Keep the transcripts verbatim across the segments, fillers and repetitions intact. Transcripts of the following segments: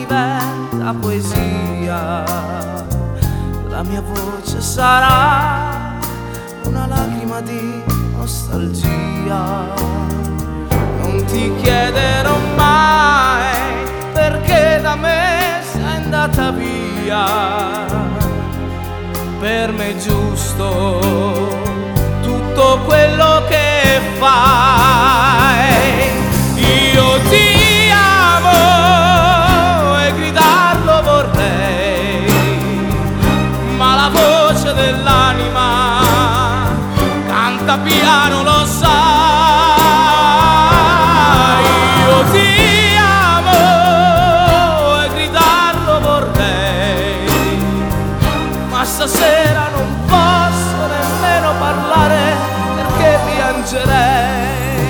diventa poesia, la mia voce sarà una lacrima di nostalgia. Non ti chiederò mai perché da me sei andata via, per me è giusto tutto quello che fai. Io ti amo e gridarlo vorrei, ma la voce dell'anima canta piano, lo sai. Io ti amo e gridarlo vorrei, ma stasera non posso nemmeno parlare perché piangerei.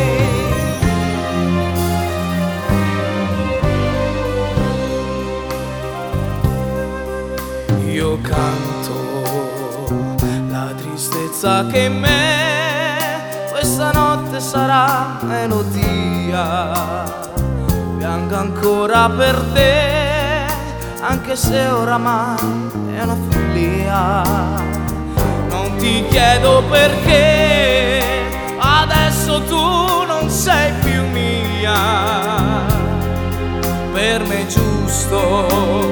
Io canto la tristezza che in me questa notte sarà melodia, piango ancora per te anche se oramai è una follia. Non ti chiedo perché adesso tu non sei più mia, per me è giusto